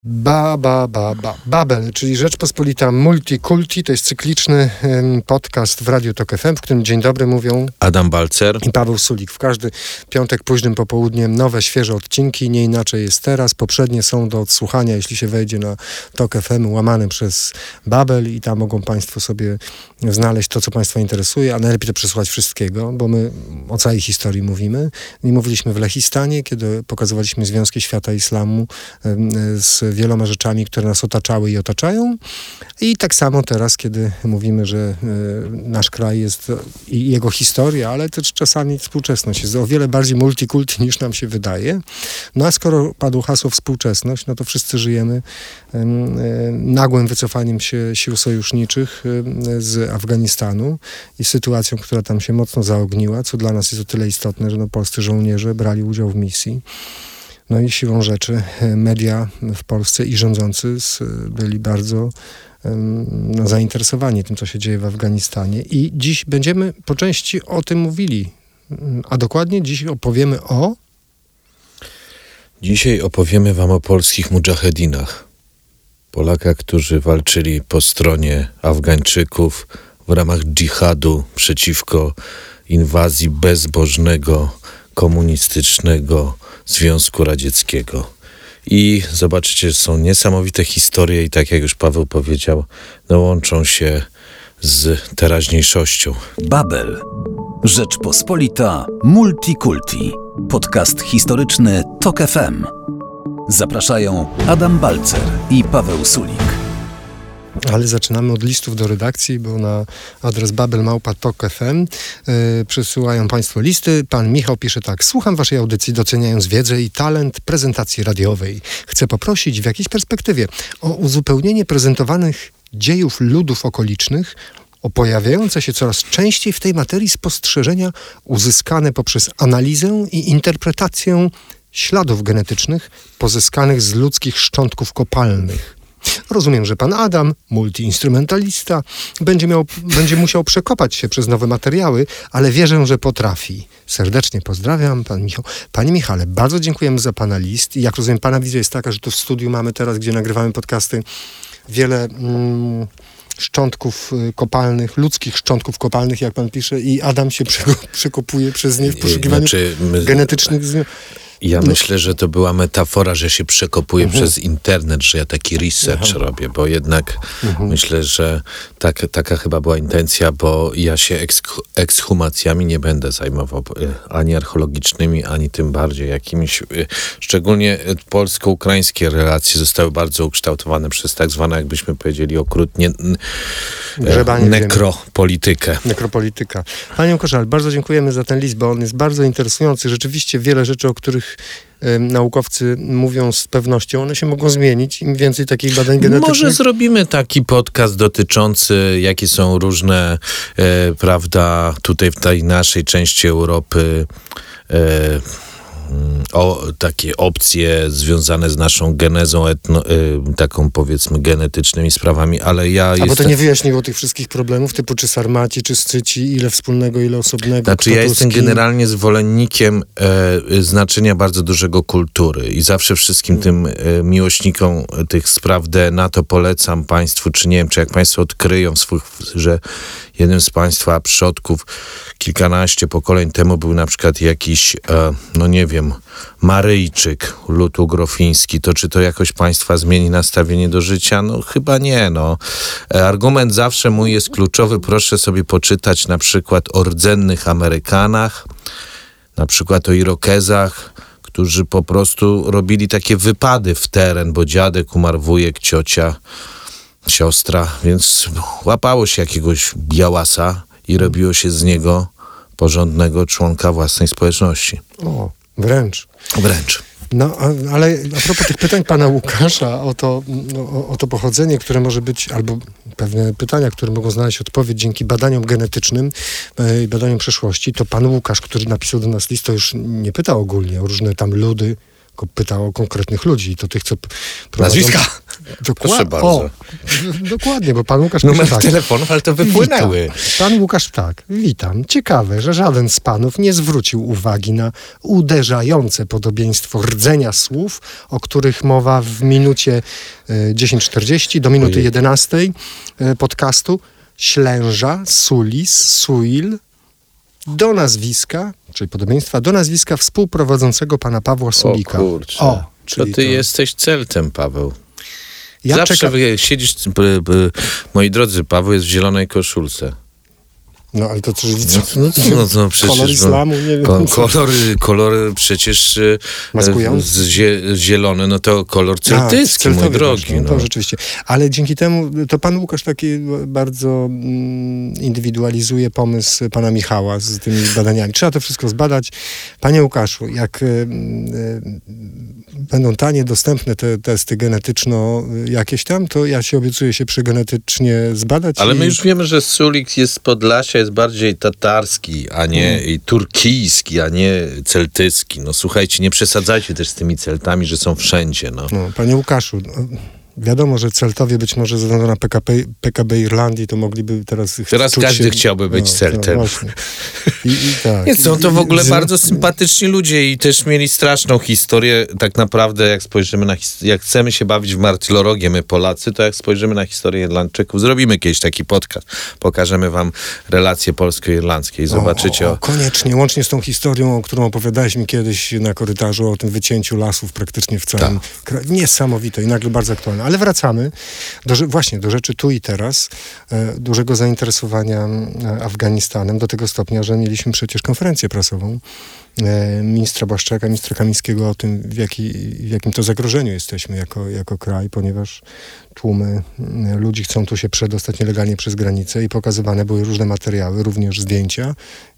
Babel, czyli Rzeczpospolita Multikulti, to jest cykliczny podcast w Radiu Tok FM, w którym dzień dobry mówią Adam Balcer i Paweł Sulik. W każdy piątek późnym popołudniem nowe, świeże odcinki, nie inaczej jest teraz. Poprzednie są do odsłuchania, jeśli się wejdzie na Tok FM łamane przez Babel i tam mogą Państwo sobie znaleźć to, co Państwa interesuje, a najlepiej to przesłuchać wszystkiego, bo my o całej historii mówimy. I mówiliśmy w Lechistanie, kiedy pokazywaliśmy związki świata islamu z wieloma rzeczami, które nas otaczały i otaczają. I tak samo teraz, kiedy mówimy, że nasz kraj jest i jego historia, ale też czasami współczesność jest o wiele bardziej multikulti niż nam się wydaje. No a skoro padło hasło współczesność, no to wszyscy żyjemy nagłym wycofaniem się sił sojuszniczych z Afganistanu i sytuacją, która tam się mocno zaogniła, co dla nas jest o tyle istotne, że polscy żołnierze brali udział w misji. No i siłą rzeczy media w Polsce i rządzący byli bardzo zainteresowani tym, co się dzieje w Afganistanie. I dziś będziemy po części o tym mówili. A dokładnie dziś opowiemy o... Dzisiaj opowiemy wam o polskich mudżahedinach. Polakach, którzy walczyli po stronie Afgańczyków w ramach dżihadu przeciwko inwazji bezbożnego, komunistycznego Związku Radzieckiego. I zobaczycie, że są niesamowite historie i tak jak już Paweł powiedział, łączą się z teraźniejszością. Babel. Rzeczpospolita Multikulti. Podcast historyczny Tok FM. Zapraszają Adam Balcer i Paweł Sulik. Ale zaczynamy od listów do redakcji, bo na adres babel@tok.fm przesyłają Państwo listy. Pan Michał pisze tak: słucham Waszej audycji, doceniając wiedzę i talent prezentacji radiowej. Chcę poprosić w jakiejś perspektywie o uzupełnienie prezentowanych dziejów ludów okolicznych o pojawiające się coraz częściej w tej materii spostrzeżenia uzyskane poprzez analizę i interpretację śladów genetycznych pozyskanych z ludzkich szczątków kopalnych. Rozumiem, że pan Adam, multiinstrumentalista, będzie musiał przekopać się przez nowe materiały, ale wierzę, że potrafi. Serdecznie pozdrawiam, pan Michał. Panie Michale, bardzo dziękujemy za pana list. I jak rozumiem, pana wizja jest taka, że tu w studiu mamy teraz, gdzie nagrywamy podcasty, wiele szczątków kopalnych, ludzkich szczątków kopalnych, jak pan pisze, i Adam się przekopuje przez nie w poszukiwaniu genetycznych Ja myślę, że to była metafora, że się przekopuje przez internet, że ja taki research robię, bo jednak myślę, że taka chyba była intencja, bo ja się ekshumacjami nie będę zajmował, ani archeologicznymi, ani tym bardziej jakimiś, szczególnie polsko-ukraińskie relacje zostały bardzo ukształtowane przez tak zwane, jakbyśmy powiedzieli okrutnie, nekropolitykę. Nekropolityka. Panie Koszal, bardzo dziękujemy za ten list, bo on jest bardzo interesujący. Rzeczywiście wiele rzeczy, o których naukowcy mówią z pewnością, one się mogą zmienić. Im więcej takich badań genetycznych... Może zrobimy taki podcast dotyczący, jakie są różne, prawda, tutaj w tej naszej części Europy takie opcje związane z naszą genezą, taką powiedzmy genetycznymi sprawami, ale bo to nie wyjaśniło tych wszystkich problemów, typu czy sarmaci, czy scyci, ile wspólnego, ile osobnego. Znaczy ja jestem generalnie zwolennikiem znaczenia bardzo dużego kultury i zawsze wszystkim tym miłośnikom tych spraw DNA to polecam Państwu, czy nie wiem, czy jak Państwo odkryją że jeden z Państwa przodków kilkanaście pokoleń temu był na przykład jakiś, nie wiem, Maryjczyk, lud ugrofiński, to czy to jakoś Państwa zmieni nastawienie do życia? No chyba nie, Argument zawsze mój jest kluczowy. Proszę sobie poczytać na przykład o rdzennych Amerykanach, na przykład o Irokezach, którzy po prostu robili takie wypady w teren, bo dziadek umarł, wujek, ciocia, siostra, więc łapało się jakiegoś białasa i robiło się z niego porządnego członka własnej społeczności. O, wręcz. No, ale a propos tych pytań pana Łukasza o to pochodzenie, które może być, albo pewne pytania, które mogą znaleźć odpowiedź dzięki badaniom genetycznym, badaniom przeszłości, to pan Łukasz, który napisał do nas list, to już nie pytał ogólnie o różne tam ludy, tylko pytał o konkretnych ludzi, to tych, co prowadzą... Nazwiska! Proszę bardzo. Dokładnie, bo pan Łukasz Numer pisze tak. telefonów, ale to wypłynęły. Witam. Pan Łukasz tak. Witam. Ciekawe, że żaden z panów nie zwrócił uwagi na uderzające podobieństwo rdzenia słów, o których mowa w minucie 10:40 do minuty 11 podcastu. Ślęża, sulis, suil, do nazwiska, czyli podobieństwa do nazwiska współprowadzącego pana Pawła Sulika. O kurczę. To ty jesteś Celtem, Paweł. Ja Zawsze siedzisz, moi drodzy, Paweł jest w zielonej koszulce. No, ale to coś widzę. No, przecież, kolor islamu, nie wiem. Kolor przecież maskujący? zielony, no to kolor celtycki, mój drogi. No. To rzeczywiście. Ale dzięki temu, to pan Łukasz taki bardzo indywidualizuje pomysł pana Michała z tymi badaniami. Trzeba to wszystko zbadać. Panie Łukaszu, jak będą tanie, dostępne te testy genetyczno jakieś tam, to ja się obiecuję się przygenetycznie zbadać. Ale my już wiemy, że Sulik jest z Podlasia, jest bardziej tatarski, a nie i turkijski, a nie celtycki. No słuchajcie, nie przesadzajcie też z tymi Celtami, że są wszędzie. No. Panie Łukaszu, wiadomo, że Celtowie być może ze względu na PKB Irlandii to mogliby teraz każdy chciałby być Celtem. Tak. Nie, są to w ogóle bardzo sympatyczni ludzie i też mieli straszną historię. Tak naprawdę, jak spojrzymy jak chcemy się bawić w martyrologię, my Polacy, to jak spojrzymy na historię Irlandczyków, zrobimy kiedyś taki podcast. Pokażemy wam relacje polsko-irlandzkie i zobaczycie. Koniecznie, łącznie z tą historią, o którą opowiadałeś mi kiedyś na korytarzu, o tym wycięciu lasów praktycznie w całym kraju. Niesamowite i nagle bardzo aktualne. Ale wracamy do rzeczy tu i teraz, dużego zainteresowania Afganistanem, do tego stopnia, że mieliśmy przecież konferencję prasową ministra Błaszczaka, ministra Kamińskiego o tym, w jakim to zagrożeniu jesteśmy jako kraj, ponieważ tłumy ludzi chcą tu się przedostać nielegalnie przez granicę i pokazywane były różne materiały, również zdjęcia.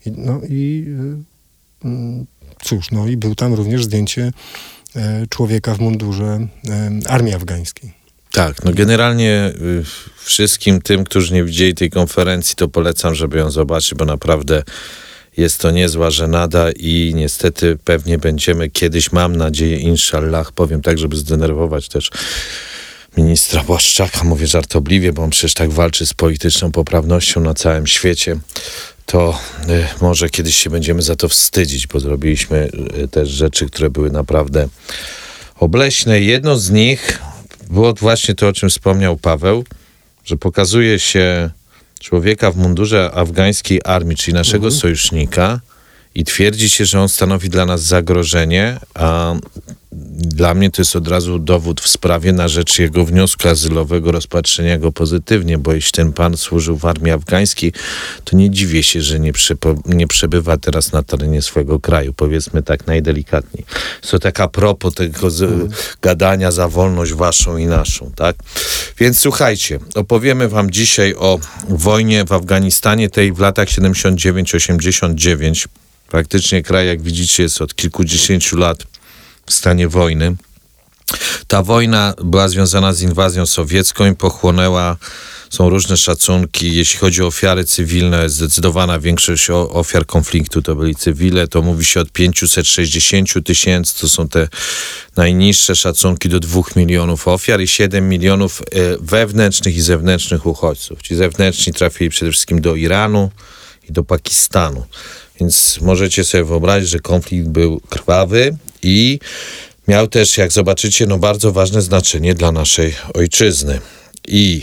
I był tam również zdjęcie człowieka w mundurze armii afgańskiej. Tak, no generalnie wszystkim tym, którzy nie widzieli tej konferencji, to polecam, żeby ją zobaczyć, bo naprawdę jest to niezła żenada i niestety pewnie będziemy kiedyś, mam nadzieję, inshallah, powiem tak, żeby zdenerwować też ministra Błaszczaka, mówię żartobliwie, bo on przecież tak walczy z polityczną poprawnością na całym świecie, to może kiedyś się będziemy za to wstydzić, bo zrobiliśmy też rzeczy, które były naprawdę obleśne. Jedno z nich było właśnie to, o czym wspomniał Paweł, że pokazuje się człowieka w mundurze afgańskiej armii, czyli naszego sojusznika, i twierdzi się, że on stanowi dla nas zagrożenie, a dla mnie to jest od razu dowód w sprawie na rzecz jego wniosku azylowego, rozpatrzenia go pozytywnie, bo jeśli ten pan służył w armii afgańskiej, to nie dziwię się, że nie przebywa teraz na terenie swojego kraju, powiedzmy tak najdelikatniej. To tak a propos tego gadania za wolność waszą i naszą, tak? Więc słuchajcie, opowiemy wam dzisiaj o wojnie w Afganistanie, tej w latach 79-89. Praktycznie kraj, jak widzicie, jest od kilkudziesięciu lat w stanie wojny. Ta wojna była związana z inwazją sowiecką i pochłonęła, są różne szacunki, jeśli chodzi o ofiary cywilne, zdecydowana większość ofiar konfliktu to byli cywile, to mówi się od 560 000, to są te najniższe szacunki do 2 milionów ofiar i 7 milionów wewnętrznych i zewnętrznych uchodźców. Ci zewnętrzni trafili przede wszystkim do Iranu i do Pakistanu. Więc możecie sobie wyobrazić, że konflikt był krwawy i miał też, jak zobaczycie, bardzo ważne znaczenie dla naszej ojczyzny. I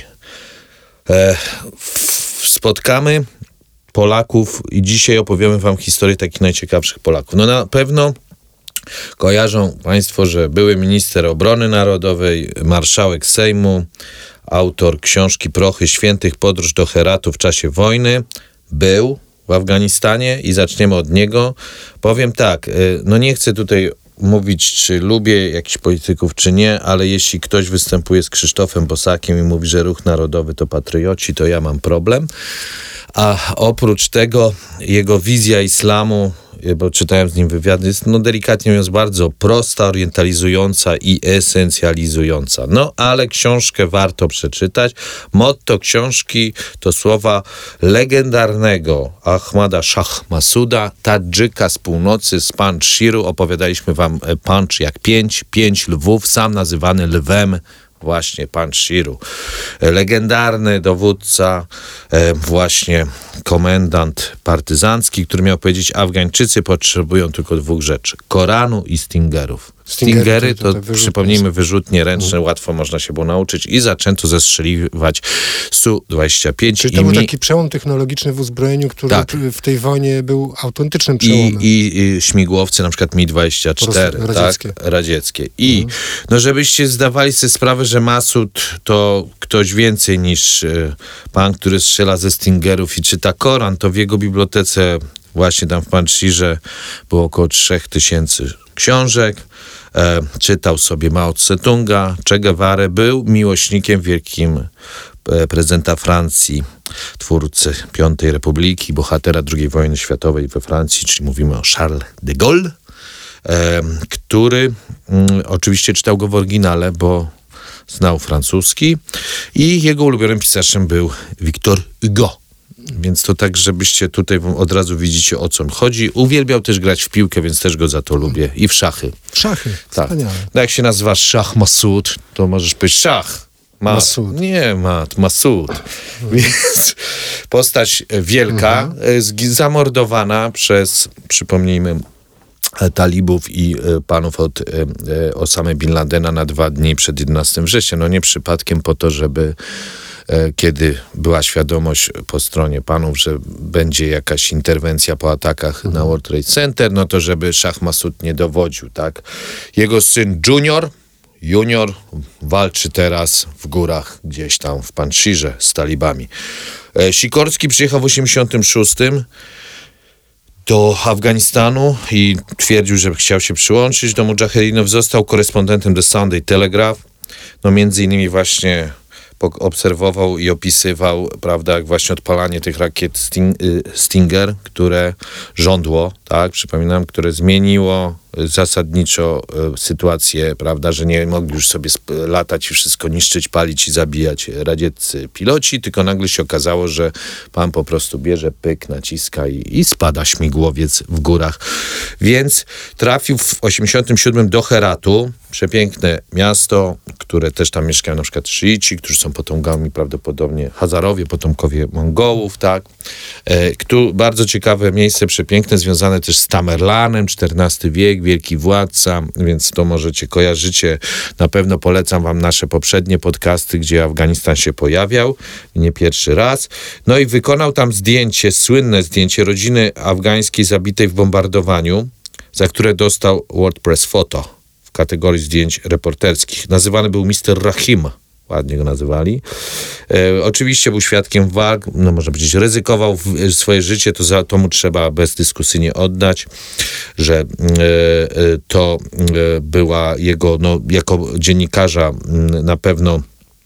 spotkamy Polaków i dzisiaj opowiemy wam historię takich najciekawszych Polaków. No na pewno kojarzą państwo, że były minister obrony narodowej, marszałek Sejmu, autor książki Prochy Świętych, Podróż do Heratu w czasie wojny, był w Afganistanie i zaczniemy od niego. Powiem tak, nie chcę tutaj mówić, czy lubię jakichś polityków, czy nie, ale jeśli ktoś występuje z Krzysztofem Bosakiem i mówi, że ruch narodowy to patrioci, to ja mam problem. A oprócz tego jego wizja islamu, bo czytałem z nim wywiady, jest delikatnie mówiąc bardzo prosta, orientalizująca i esencjalizująca. Ale książkę warto przeczytać. Motto książki to słowa legendarnego Ahmada Shah Masuda, Tadżyka z północy, z Panjshiru. Opowiadaliśmy wam Pancz jak 5 lwów, sam nazywany lwem właśnie pan Shiru, legendarny dowódca, właśnie komendant partyzancki, który miał powiedzieć: Afgańczycy potrzebują tylko 2 rzeczy: Koranu i Stingerów. Stingery to przypomnijmy, wyrzutnie ręczne, łatwo można się było nauczyć i zaczęto zestrzeliwać Su-25. Czyli to był taki przełom technologiczny w uzbrojeniu, który w tej wojnie był autentycznym przełomem. I śmigłowce, na przykład Mi-24, radzieckie. I no żebyście zdawali sobie sprawę, że Masud to ktoś więcej niż pan, który strzela ze Stingerów i czyta Koran, to w jego bibliotece właśnie tam w Panjshirze było około 3000 książek. Czytał sobie Mao Tse-tunga, Che Guevarę, był miłośnikiem wielkim prezydenta Francji, twórcy Piątej Republiki, bohatera II wojny światowej we Francji, czyli mówimy o Charles de Gaulle, który oczywiście czytał go w oryginale, bo znał francuski, i jego ulubionym pisarzem był Victor Hugo. Więc to tak, żebyście tutaj od razu widzicie, o co chodzi. Uwielbiał też grać w piłkę, więc też go za to lubię. I w szachy. W szachy, tak. Wspaniale. No jak się nazywa Szach Masud, to możesz powiedzieć szach. Masud. Nie, Masud. Więc postać wielka, zamordowana przez, przypomnijmy, talibów i panów od Osamy Bin Ladena na 2 dni przed 11 września. No nie przypadkiem po to, żeby kiedy była świadomość po stronie panów, że będzie jakaś interwencja po atakach na World Trade Center, no to żeby Szach Masud nie dowodził, tak? Jego syn Junior walczy teraz w górach gdzieś tam w Panjshirze z talibami. Sikorski przyjechał w 86 do Afganistanu i twierdził, że chciał się przyłączyć do mudżahedinów. Został korespondentem The Sunday Telegraph. No między innymi właśnie obserwował i opisywał, prawda, jak właśnie odpalanie tych rakiet Stinger, które żądło, tak, przypominam, które zmieniło zasadniczo sytuację, prawda, że nie mogli już sobie latać i wszystko niszczyć, palić i zabijać radzieccy piloci, tylko nagle się okazało, że pan po prostu bierze pyk, naciska i spada śmigłowiec w górach. Więc trafił w 87 do Heratu, przepiękne miasto, które też tam mieszkają na przykład szyici, którzy są potomkami prawdopodobnie Hazarowie, potomkowie Mongołów, tak. Tu bardzo ciekawe miejsce, przepiękne, związane też z Tamerlanem, XIV wiek, wielki władca, więc to możecie kojarzycie. Na pewno polecam wam nasze poprzednie podcasty, gdzie Afganistan się pojawiał, nie pierwszy raz. No i wykonał tam zdjęcie, słynne zdjęcie rodziny afgańskiej zabitej w bombardowaniu, za które dostał World Press Photo w kategorii zdjęć reporterskich. Nazywany był Mr. Rahim. Ładnie go nazywali. Oczywiście był świadkiem walk, no można powiedzieć, ryzykował swoje życie, to mu trzeba bezdyskusyjnie oddać, że to była jego, no jako dziennikarza na pewno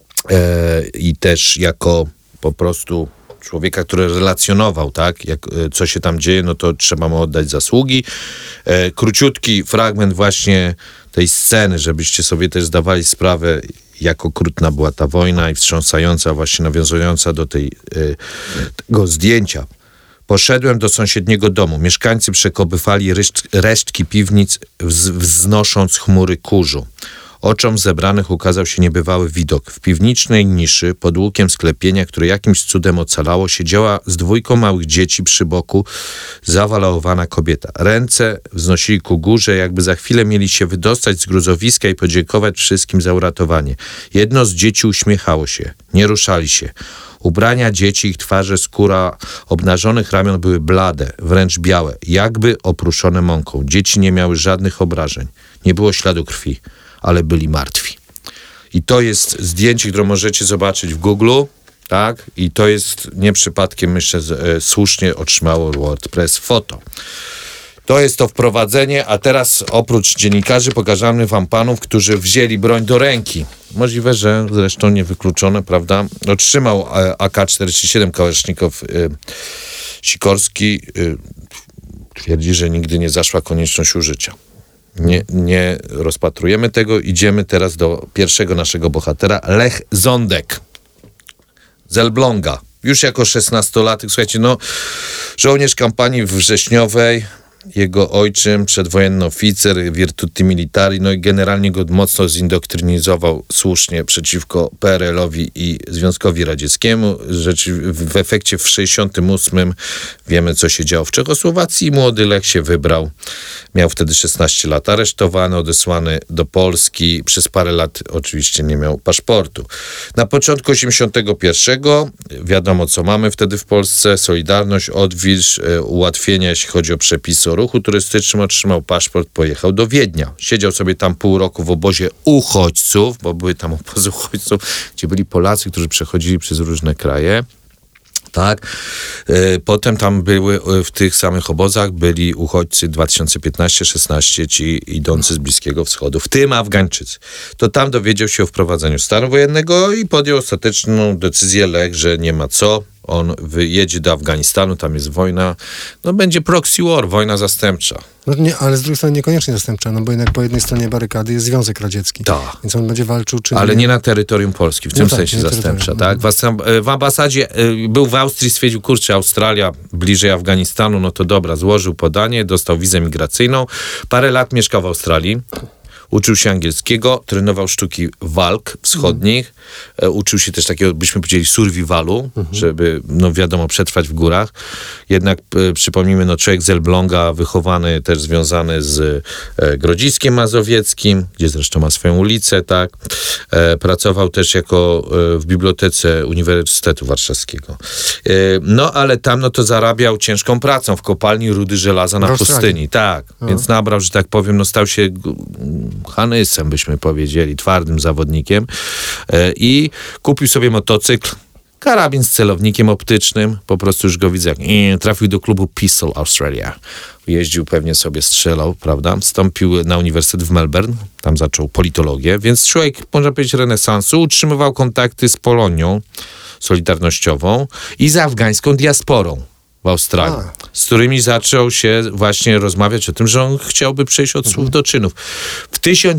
i też jako po prostu człowieka, który relacjonował, tak, co się tam dzieje, no to trzeba mu oddać zasługi. Króciutki fragment właśnie tej sceny, żebyście sobie też zdawali sprawę, jak okrutna była ta wojna i wstrząsająca, właśnie nawiązująca do tego zdjęcia. Poszedłem do sąsiedniego domu. Mieszkańcy przekopywali resztki piwnic, wznosząc chmury kurzu. Oczom zebranych ukazał się niebywały widok. W piwnicznej niszy, pod łukiem sklepienia, które jakimś cudem ocalało, siedziała z 2 małych dzieci przy boku zawalowana kobieta. Ręce wznosili ku górze, jakby za chwilę mieli się wydostać z gruzowiska i podziękować wszystkim za uratowanie. Jedno z dzieci uśmiechało się. Nie ruszali się. Ubrania dzieci, ich twarze, skóra obnażonych ramion były blade, wręcz białe, jakby oprószone mąką. Dzieci nie miały żadnych obrażeń. Nie było śladu krwi, ale byli martwi. I to jest zdjęcie, które możecie zobaczyć w Google, tak? I to jest nie przypadkiem, myślę, słusznie otrzymało World Press Photo. To jest to wprowadzenie, a teraz oprócz dziennikarzy pokażemy wam panów, którzy wzięli broń do ręki. Możliwe, że zresztą niewykluczone, prawda? Otrzymał AK-47 Kałasznikow Sikorski. Twierdzi, że nigdy nie zaszła konieczność użycia. Nie rozpatrujemy tego. Idziemy teraz do pierwszego naszego bohatera, Lech Zondek z Elbląga. Już jako 16-latek, słuchajcie, no żołnierz kampanii wrześniowej, jego ojczym, przedwojenny oficer, virtuti militari, no i generalnie go mocno zindoktrynizował słusznie przeciwko PRL-owi i Związkowi Radzieckiemu. W efekcie w 68 wiemy, co się działo w Czechosłowacji. Młody Lech się wybrał. Miał wtedy 16 lat. Aresztowany, odesłany do Polski. Przez parę lat oczywiście nie miał paszportu. Na początku 81 wiadomo, co mamy wtedy w Polsce. Solidarność, odwilż, ułatwienia, jeśli chodzi o przepisy o ruchu turystycznym, otrzymał paszport, pojechał do Wiednia. Siedział sobie tam pół roku w obozie uchodźców, bo były tam obozy uchodźców, gdzie byli Polacy, którzy przechodzili przez różne kraje. Tak. Potem tam były, w tych samych obozach byli uchodźcy 2015-16, ci idący z Bliskiego Wschodu, w tym Afgańczycy. To tam dowiedział się o wprowadzeniu stanu wojennego i podjął ostateczną decyzję Lech, że nie ma co. On wyjedzie do Afganistanu, tam jest wojna, no będzie proxy war, wojna zastępcza. No nie, ale z drugiej strony niekoniecznie zastępcza, no bo jednak po jednej stronie barykady jest Związek Radziecki. Tak. Więc on będzie walczył czym... Ale nie na terytorium Polski, w tym sensie nie zastępcza, tak? W ambasadzie był w Austrii, stwierdził, kurczę, Australia bliżej Afganistanu, no to dobra, złożył podanie, dostał wizę migracyjną, parę lat mieszkał w Australii. Uczył się angielskiego, trenował sztuki walk wschodnich, uczył się też takiego, byśmy powiedzieli, survivalu, żeby, no wiadomo, przetrwać w górach. Jednak przypomnijmy, no człowiek z Elbląga, wychowany, też związany z Grodziskiem Mazowieckim, gdzie zresztą ma swoją ulicę, tak. Pracował też jako w bibliotece Uniwersytetu Warszawskiego. No ale tam, no to zarabiał ciężką pracą w kopalni rudy żelaza na pustyni. Tak, więc nabrał, że tak powiem, no stał się Hanysem, byśmy powiedzieli, twardym zawodnikiem i kupił sobie motocykl, karabin z celownikiem optycznym, po prostu już go widzę, trafił do klubu Pistol Australia. Jeździł, pewnie sobie strzelał, prawda? Wstąpił na uniwersytet w Melbourne, tam zaczął politologię, więc człowiek, można powiedzieć, renesansu, utrzymywał kontakty z Polonią solidarnościową i z afgańską diasporą w Australii, z którymi zaczął się właśnie rozmawiać o tym, że on chciałby przejść od słów do czynów. W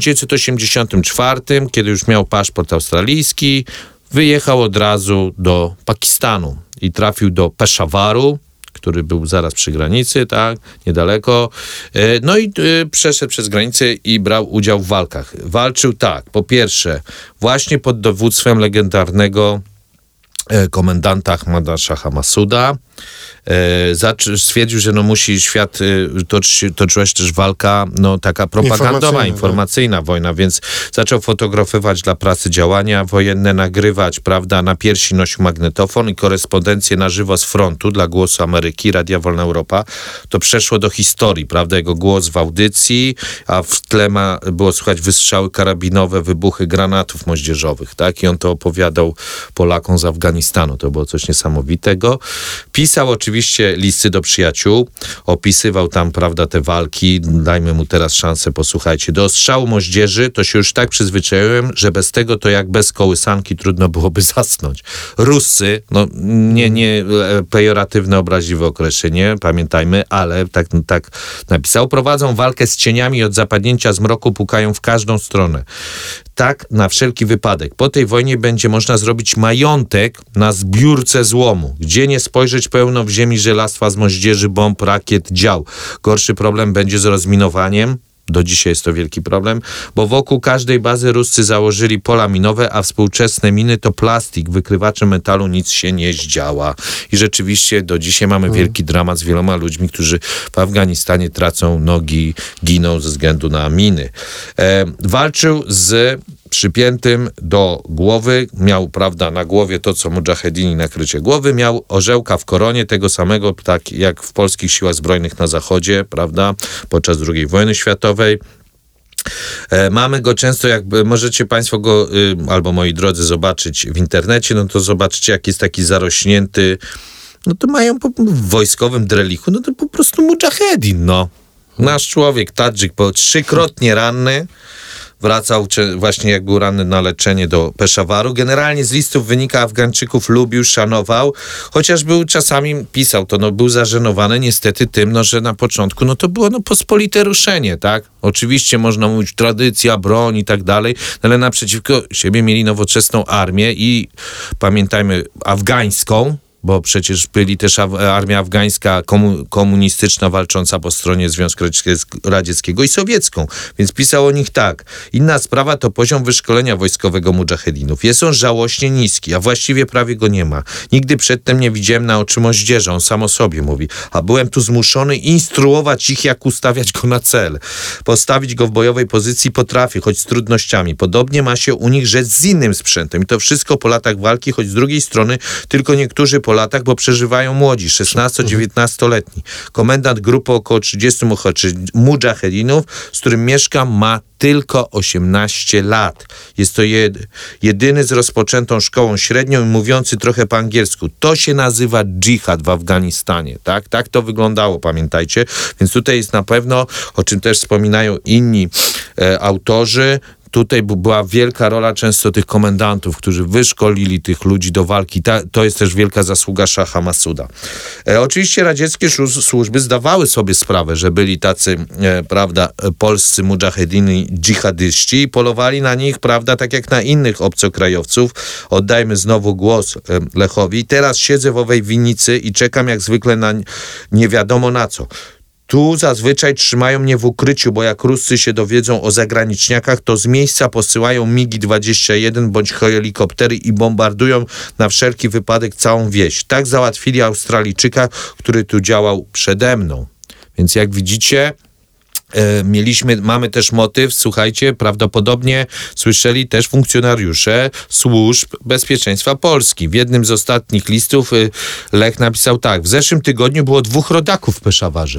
1984, kiedy już miał paszport australijski, wyjechał od razu do Pakistanu i trafił do Peszawaru, który był zaraz przy granicy, tak, niedaleko. No i przeszedł przez granicę i brał udział w walkach. Walczył tak, po pierwsze, właśnie pod dowództwem legendarnego komendanta Ahmada Shaha Masuda. Stwierdził, że no musi świat toczyła się też walka, no taka propagandowa, informacyjna wojna, więc zaczął fotografować dla prasy działania wojenne, nagrywać, prawda, na piersi nosił magnetofon i korespondencję na żywo z frontu dla Głosu Ameryki, Radia Wolna Europa. To przeszło do historii, prawda, jego głos w audycji, a w tle było słychać wystrzały karabinowe, wybuchy granatów moździerzowych, tak, i on to opowiadał Polakom z Afganistanu. To było coś niesamowitego. Pisał oczywiście listy do przyjaciół, opisywał tam, prawda, te walki. Dajmy mu teraz szansę, posłuchajcie. Do ostrzału moździerzy to się już tak przyzwyczaiłem, że bez tego to jak bez kołysanki trudno byłoby zasnąć. Ruscy, no nie pejoratywne, obraźliwe określenie, pamiętajmy, ale tak napisał. Prowadzą walkę z cieniami i od zapadnięcia zmroku pukają w każdą stronę. Tak, na wszelki wypadek. Po tej wojnie będzie można zrobić majątek na zbiórce złomu. Gdzie nie spojrzeć, pełno w ziemi żelastwa z moździerzy, bomb, rakiet, dział. Gorszy problem będzie z rozminowaniem. Do dzisiaj jest to wielki problem, bo wokół każdej bazy Ruscy założyli pola minowe, a współczesne miny to plastik, wykrywacze metalu, nic się nie zdziała. I rzeczywiście do dzisiaj mamy wielki dramat z wieloma ludźmi, którzy w Afganistanie tracą nogi, giną ze względu na miny. Walczył z przypiętym do głowy, miał, prawda, na głowie to, co mudżahedini, nakrycie głowy, miał orzełka w koronie, tego samego, tak jak w polskich siłach zbrojnych na zachodzie, prawda, podczas II wojny światowej. Mamy go często, jak możecie Państwo go, albo moi drodzy, zobaczyć w internecie, no to zobaczycie, jak jest taki zarośnięty, no to mają w wojskowym drelichu, no to po prostu mudżahedin, no. Nasz człowiek, Tadżyk, po 3-krotnie ranny, wracał właśnie, jak był ranny, na leczenie do Peszawaru. Generalnie z listów wynika, Afgańczyków lubił, szanował, chociaż był czasami, pisał to, no był zażenowany niestety tym, no że na początku, no to było no pospolite ruszenie, tak? Oczywiście można mówić tradycja, broń i tak dalej, ale naprzeciwko siebie mieli nowoczesną armię i pamiętajmy, afgańską, bo przecież byli też armia afgańska komunistyczna walcząca po stronie Związku Radzieckiego i sowiecką, więc pisał o nich tak. Inna sprawa to poziom wyszkolenia wojskowego mudżahedinów. Jest on żałośnie niski, a właściwie prawie go nie ma. Nigdy przedtem nie widziałem na oczy moździerza, on sam o sobie mówi, a byłem tu zmuszony instruować ich, jak ustawiać go na cel. Postawić go w bojowej pozycji potrafię, choć z trudnościami. Podobnie ma się u nich rzecz z innym sprzętem. I to wszystko po latach walki, choć z drugiej strony tylko niektórzy po latach, bo przeżywają młodzi, 16-19-letni. Komendant grupy około 30 mudżahedinów, z którym mieszkam, ma tylko 18 lat. Jest to jedyny z rozpoczętą szkołą średnią i mówiący trochę po angielsku. To się nazywa dżihad w Afganistanie. Tak to wyglądało, pamiętajcie. Więc tutaj jest na pewno, o czym też wspominają inni autorzy, tutaj była wielka rola często tych komendantów, którzy wyszkolili tych ludzi do walki. To jest też wielka zasługa szacha Masuda. Oczywiście radzieckie służby zdawały sobie sprawę, że byli tacy, polscy mudżahedini, dżihadyści i polowali na nich, tak jak na innych obcokrajowców. Oddajmy znowu głos Lechowi. Teraz siedzę w owej winnicy i czekam jak zwykle na nie wiadomo na co. Tu zazwyczaj trzymają mnie w ukryciu, bo jak Ruscy się dowiedzą o zagraniczniakach, to z miejsca posyłają MiG-21 bądź helikoptery i bombardują na wszelki wypadek całą wieś. Tak załatwili Australijczyka, który tu działał przede mną. Więc jak widzicie, mamy też motyw, słuchajcie, prawdopodobnie słyszeli też funkcjonariusze służb bezpieczeństwa Polski. W jednym z ostatnich listów Lech napisał tak: w zeszłym tygodniu było 2 rodaków w Peszawarze.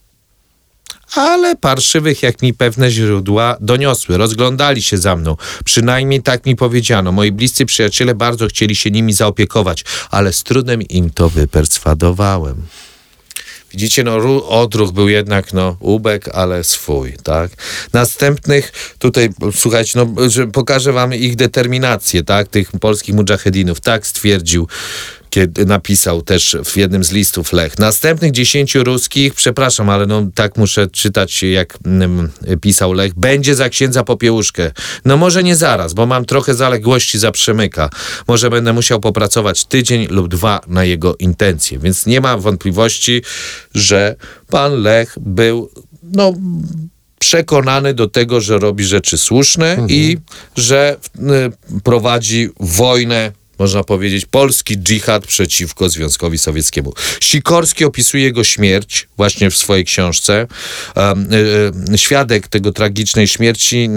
Ale parszywych, jak mi pewne źródła doniosły. Rozglądali się za mną. Przynajmniej tak mi powiedziano. Moi bliscy przyjaciele bardzo chcieli się nimi zaopiekować, ale z trudem im to wyperswadowałem. Widzicie, odruch był jednak, ubek, ale swój, tak? Następnych, tutaj, słuchajcie, że pokażę wam ich determinację, tak? Tych polskich mudżahedinów. Tak stwierdził, kiedy napisał też w jednym z listów Lech. Następnych 10 ruskich, przepraszam, ale tak muszę czytać, jak pisał Lech, będzie za księdza Popiełuszkę. Może nie zaraz, bo mam trochę zaległości za Przemyka. Może będę musiał popracować tydzień lub 2 na jego intencje. Więc nie ma wątpliwości, że pan Lech był, przekonany do tego, że robi rzeczy słuszne i że prowadzi wojnę, można powiedzieć, polski dżihad przeciwko Związkowi Sowieckiemu. Sikorski opisuje jego śmierć właśnie w swojej książce. Świadek tego tragicznej śmierci,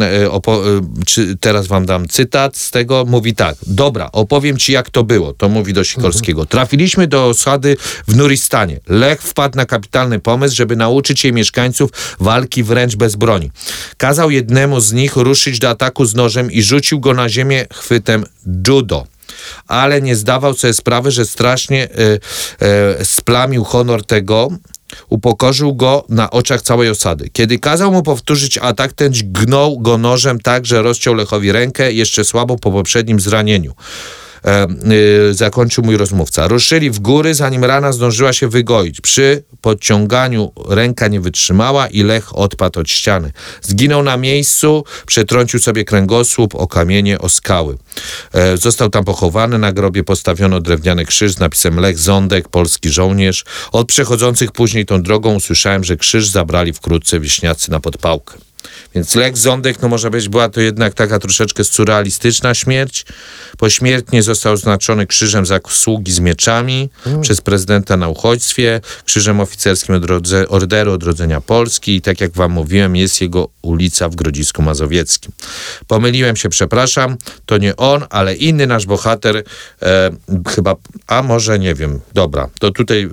teraz wam dam cytat z tego, mówi tak: dobra, opowiem ci jak to było, to mówi do Sikorskiego. Trafiliśmy do osady w Nuristanie. Lech wpadł na kapitalny pomysł, żeby nauczyć jej mieszkańców walki wręcz bez broni. Kazał jednemu z nich ruszyć do ataku z nożem i rzucił go na ziemię chwytem judo. Ale nie zdawał sobie sprawy, że strasznie splamił honor tego, upokorzył go na oczach całej osady. Kiedy kazał mu powtórzyć atak, ten dźgnął go nożem tak, że rozciął Lechowi rękę jeszcze słabo po poprzednim zranieniu. Zakończył mój rozmówca. Ruszyli w góry, zanim rana zdążyła się wygoić. Przy podciąganiu ręka nie wytrzymała i Lech odpadł od ściany. Zginął na miejscu, przetrącił sobie kręgosłup o kamienie, o skały. Został tam pochowany, na grobie postawiono drewniany krzyż z napisem Lech Zondek, polski żołnierz. Od przechodzących później tą drogą usłyszałem, że krzyż zabrali wkrótce wieśniacy na podpałkę. Więc Lech Zondek, może być, była to jednak taka troszeczkę surrealistyczna śmierć. Pośmiertnie został oznaczony krzyżem zasługi z mieczami przez prezydenta na uchodźstwie, krzyżem oficerskim Orderu Odrodzenia Polski i tak jak wam mówiłem, jest jego ulica w Grodzisku Mazowieckim. Pomyliłem się, przepraszam, to nie on, ale inny nasz bohater, chyba, a może nie wiem, dobra, to tutaj...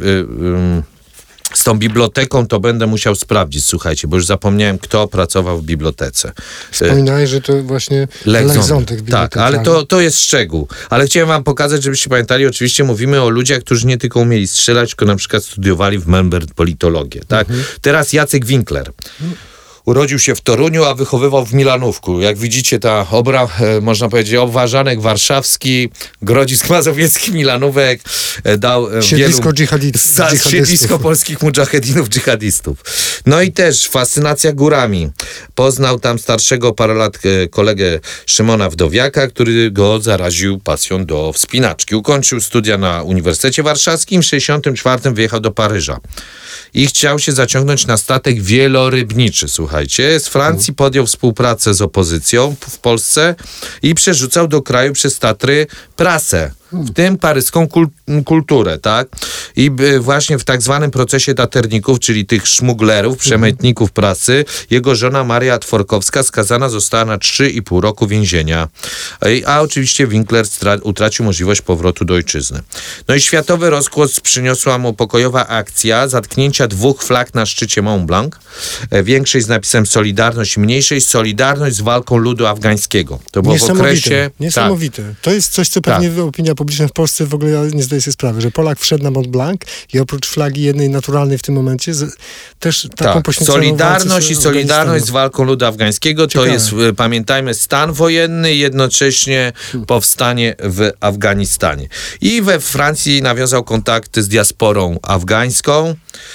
Z tą biblioteką to będę musiał sprawdzić, słuchajcie, bo już zapomniałem, kto pracował w bibliotece. Wspominałeś, że to właśnie Lech Zondek. Tak, ale to jest szczegół. Ale chciałem wam pokazać, żebyście pamiętali, oczywiście mówimy o ludziach, którzy nie tylko umieli strzelać, tylko na przykład studiowali w Melbourne politologię. Tak? Teraz Jacek Winkler. Urodził się w Toruniu, a wychowywał w Milanówku. Jak widzicie, ta można powiedzieć, obwarzanek warszawski, Grodzisk Mazowiecki, Milanówek dał siedlisko siedlisko polskich mudżahedinów, dżihadistów. No i też fascynacja górami. Poznał tam starszego parę lat kolegę Szymona Wdowiaka, który go zaraził pasją do wspinaczki. Ukończył studia na Uniwersytecie Warszawskim, w 1964 wyjechał do Paryża. I chciał się zaciągnąć na statek wielorybniczy, słuchajcie. Z Francji podjął współpracę z opozycją w Polsce i przerzucał do kraju przez Tatry prasę, w tym paryską kulturę, tak? I właśnie w tak zwanym procesie daterników, czyli tych szmuglerów, przemytników prasy, jego żona Maria Tworkowska skazana została na 3,5 roku więzienia. A oczywiście Winkler utracił możliwość powrotu do ojczyzny. No i światowy rozgłos przyniosła mu pokojowa akcja zatknięcia 2 flag na szczycie Mont Blanc, większej z napisem Solidarność, mniejszej Solidarność z walką ludu afgańskiego. To było w okresie... Niesamowite. Tak. To jest coś, co pewnie opinia publiczna w Polsce w ogóle nie zdaje sobie sprawy, że Polak wszedł na Mont Blanc i oprócz flagi jednej naturalnej w tym momencie też taką poświęconą Solidarność i Solidarność z walką ludu afgańskiego. Ciekawe. To jest, pamiętajmy, stan wojenny i jednocześnie powstanie w Afganistanie. I we Francji nawiązał kontakty z diasporą afgańską.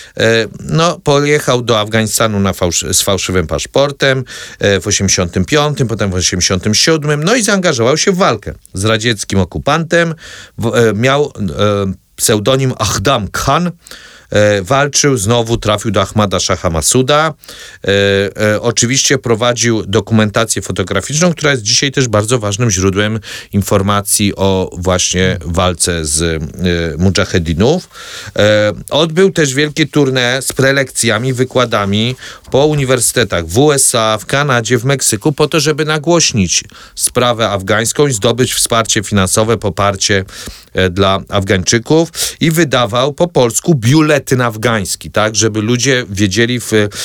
Pojechał do Afganistanu z fałszywym paszportem w 85, potem w 87, no i zaangażował się w walkę z radzieckim okupantem. Miał pseudonim Ahdam Khan. Walczył, znowu trafił do Ahmada Shaha Masuda. Oczywiście prowadził dokumentację fotograficzną, która jest dzisiaj też bardzo ważnym źródłem informacji o właśnie walce z mudżahedinów. Odbył też wielkie tournée z prelekcjami, wykładami po uniwersytetach w USA, w Kanadzie, w Meksyku, po to, żeby nagłośnić sprawę afgańską i zdobyć wsparcie finansowe, poparcie dla Afgańczyków i wydawał po polsku biuletyn afgański, tak, żeby ludzie wiedzieli,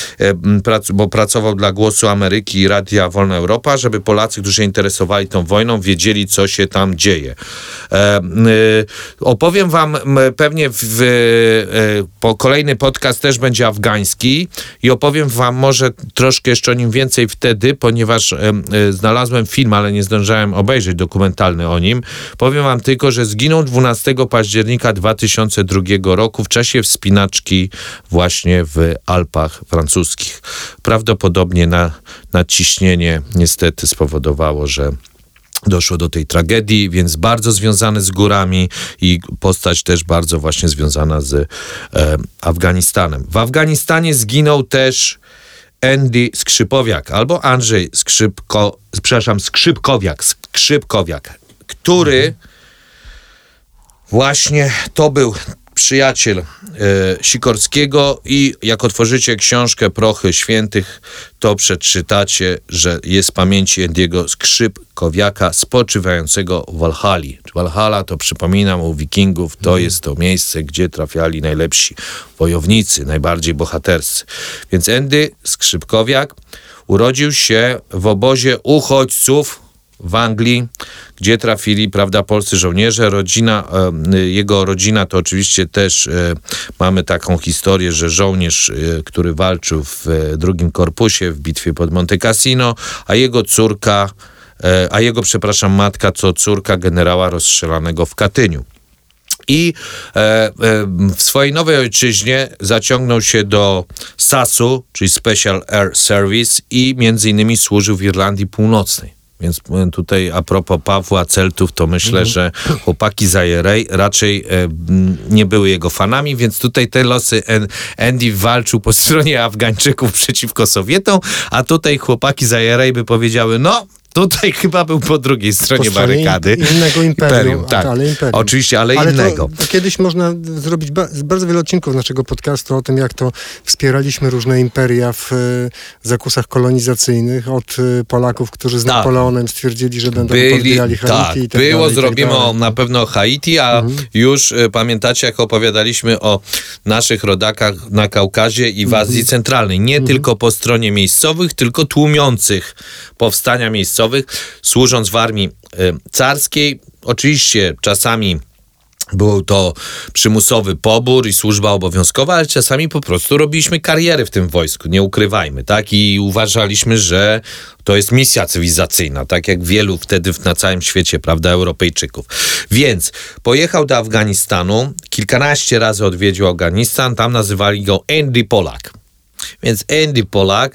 bo pracował dla Głosu Ameryki i Radia Wolna Europa, żeby Polacy, którzy się interesowali tą wojną, wiedzieli, co się tam dzieje. Opowiem wam pewnie kolejny podcast też będzie afgański i opowiem wam może troszkę jeszcze o nim więcej wtedy, ponieważ znalazłem film, ale nie zdążyłem obejrzeć dokumentalny o nim. Powiem wam tylko, że zginął 12 października 2002 roku w czasie wspinaczki właśnie w Alpach francuskich. Prawdopodobnie nadciśnienie niestety spowodowało, że doszło do tej tragedii, więc bardzo związany z górami i postać też bardzo właśnie związana z Afganistanem. W Afganistanie zginął też Andy Skrzypowiak albo Andrzej Skrzypkowiak, który właśnie to był przyjaciel Sikorskiego i jak otworzycie książkę Prochy Świętych, to przeczytacie, że jest pamięci Andy'ego Skrzypkowiaka spoczywającego w Walhalli. Walhalla, to przypominam, u Wikingów to jest to miejsce, gdzie trafiali najlepsi wojownicy, najbardziej bohaterscy. Więc Andy Skrzypkowiak urodził się w obozie uchodźców w Anglii, gdzie trafili, prawda, polscy żołnierze. Jego rodzina to oczywiście też mamy taką historię, że żołnierz, który walczył w II Korpusie w bitwie pod Monte Cassino, a jego matka to córka generała rozstrzelanego w Katyniu. I w swojej nowej ojczyźnie zaciągnął się do SAS-u, czyli Special Air Service, i między innymi służył w Irlandii Północnej. Więc tutaj a propos Pawła Celtów, to myślę, że chłopaki z IRA raczej nie były jego fanami, więc tutaj te losy Andy walczył po stronie Afgańczyków przeciwko Sowietom, a tutaj chłopaki z IRA by powiedziały, no tutaj chyba był po drugiej stronie barykady. Innego imperium. Tak, imperium. Oczywiście, ale innego. To kiedyś można zrobić bardzo wiele odcinków naszego podcastu o tym, jak to wspieraliśmy różne imperia w zakusach kolonizacyjnych, od Polaków, którzy z Napoleonem stwierdzili, że będą podbijali Haiti. Tak, zrobimy na pewno Haiti, a już pamiętacie, jak opowiadaliśmy o naszych rodakach na Kaukazie i w Azji Centralnej. Nie tylko po stronie miejscowych, tylko tłumiących powstania miejscowych, służąc w armii carskiej. Oczywiście czasami Był to przymusowy pobór i służba obowiązkowa, ale czasami po prostu robiliśmy karierę w tym wojsku, nie ukrywajmy, tak? I uważaliśmy, że to jest misja cywilizacyjna, tak jak wielu wtedy na całym świecie, prawda, Europejczyków. Więc pojechał do Afganistanu, kilkanaście razy odwiedził Afganistan, tam nazywali go Andy Polak. Więc Andy Polak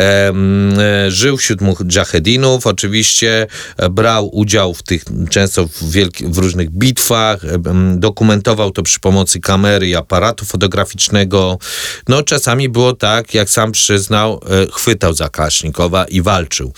żył wśród mudżahedinów, oczywiście brał udział w tych, często w różnych bitwach, dokumentował to przy pomocy kamery i aparatu fotograficznego. No czasami było tak, jak sam przyznał, chwytał za Kałasznikowa i walczył.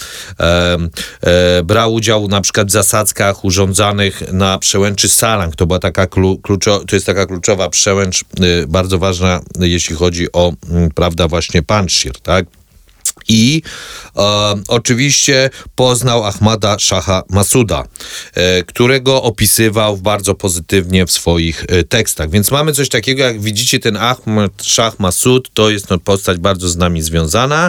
Brał udział na przykład w zasadzkach urządzanych na przełęczy Salang. To była taka to jest taka kluczowa przełęcz, bardzo ważna, jeśli chodzi o, prawda, właśnie Panjshir, tak? I oczywiście poznał Ahmada Shaha Masuda, którego opisywał bardzo pozytywnie w swoich tekstach. Więc mamy coś takiego, jak widzicie, ten Ahmad Shah Masud to jest postać bardzo z nami związana.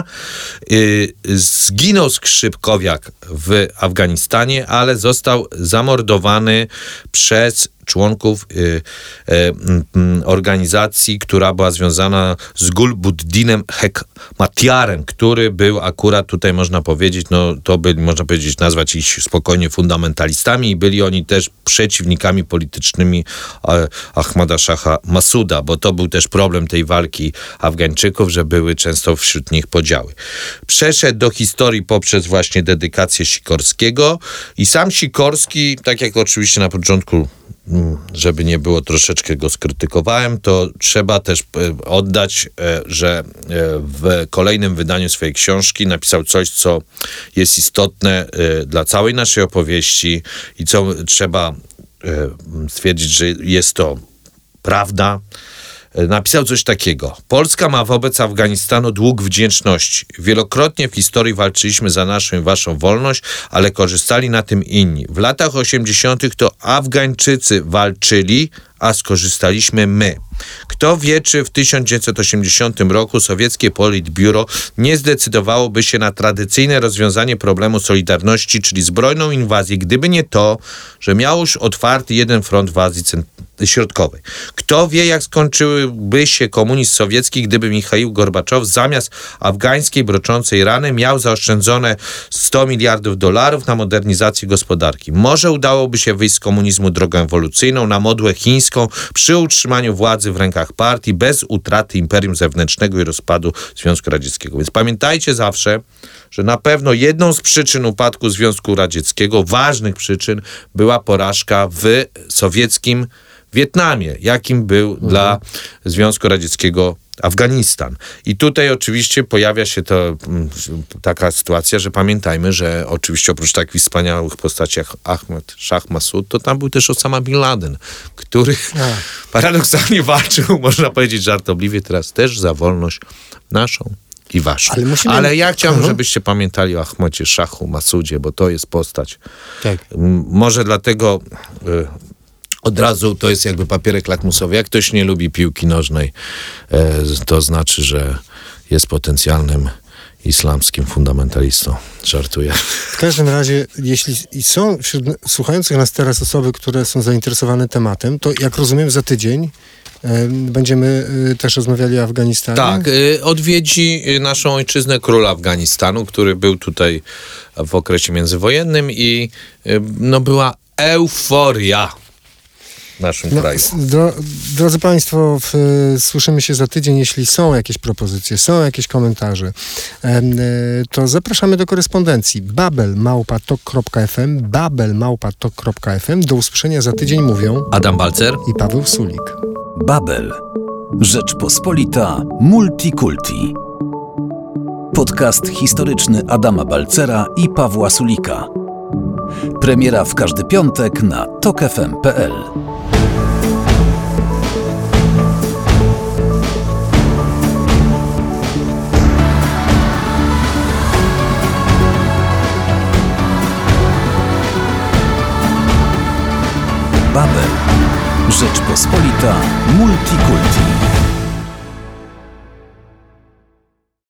Zginął skrzypkowiak w Afganistanie, ale został zamordowany przez członków organizacji, która była związana z Gulbuddinem Hekmatyarem, który był akurat tutaj, można powiedzieć, no to byli, można powiedzieć, nazwać ich spokojnie fundamentalistami i byli oni też przeciwnikami politycznymi Ahmada Shaha Masuda, bo to był też problem tej walki Afgańczyków, że były często wśród nich podziały. Przeszedł do historii poprzez właśnie dedykację Sikorskiego i sam Sikorski, tak jak oczywiście na początku, żeby nie było, troszeczkę go skrytykowałem, to trzeba też oddać, że w kolejnym wydaniu swojej książki napisał coś, co jest istotne dla całej naszej opowieści i co trzeba stwierdzić, że jest to prawda. Napisał coś takiego. Polska ma wobec Afganistanu dług wdzięczności. Wielokrotnie w historii walczyliśmy za naszą i waszą wolność, ale korzystali na tym inni. W latach 80. to Afgańczycy walczyli, a skorzystaliśmy my. Kto wie, czy w 1980 roku sowieckie Politbiuro nie zdecydowałoby się na tradycyjne rozwiązanie problemu Solidarności, czyli zbrojną inwazję, gdyby nie to, że miał już otwarty jeden front w Azji Środkowej. Kto wie, jak skończyłby się komunizm sowiecki, gdyby Michaił Gorbaczow zamiast afgańskiej broczącej rany miał zaoszczędzone $100 miliardów na modernizację gospodarki. Może udałoby się wyjść z komunizmu drogą ewolucyjną na modłę chińską przy utrzymaniu władzy w rękach partii bez utraty imperium zewnętrznego i rozpadu Związku Radzieckiego. Więc pamiętajcie zawsze, że na pewno jedną z przyczyn upadku Związku Radzieckiego, ważnych przyczyn, była porażka w sowieckim Wietnamie, jakim był dla Związku Radzieckiego Afganistan. I tutaj oczywiście pojawia się taka sytuacja, że pamiętajmy, że oczywiście oprócz takich wspaniałych postaci jak Ahmad Shah Masud, to tam był też Osama Bin Laden, który paradoksalnie walczył, można powiedzieć żartobliwie, teraz też za wolność naszą i waszą. Ale ja chciałbym, żebyście pamiętali o Ahmadzie Shahu Masudzie, bo to jest postać. Tak. Może dlatego od razu to jest jakby papierek lakmusowy. Jak ktoś nie lubi piłki nożnej, to znaczy, że jest potencjalnym islamskim fundamentalistą. Żartuję. W każdym razie, jeśli są wśród słuchających nas teraz osoby, które są zainteresowane tematem, to jak rozumiem, za tydzień będziemy też rozmawiali o Afganistanie. Tak, odwiedzi naszą ojczyznę król Afganistanu, który był tutaj w okresie międzywojennym i była euforia w naszym kraju. Drodzy Państwo, słyszymy się za tydzień. Jeśli są jakieś propozycje, są jakieś komentarze, to zapraszamy do korespondencji babel@tok.fm, babel@tok.fm. Do usłyszenia za tydzień mówią Adam Balcer i Paweł Sulik. Babel. Rzeczpospolita Multikulti. Podcast historyczny Adama Balcera i Pawła Sulika. Premiera w każdy piątek na tokfm.pl. Babel. Rzeczpospolita Multikulti.